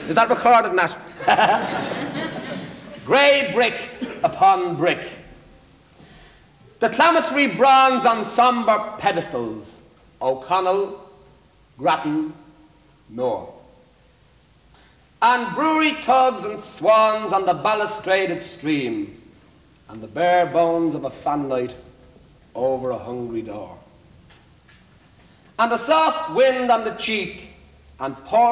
Is that recorded, Nat? Grey brick upon brick. Declamatory bronze on sombre pedestals. O'Connell, Grattan, Moore. And brewery tugs and swans on the balustraded stream, and the bare bones of a fanlight over a hungry door. And a soft wind on the cheek, and pour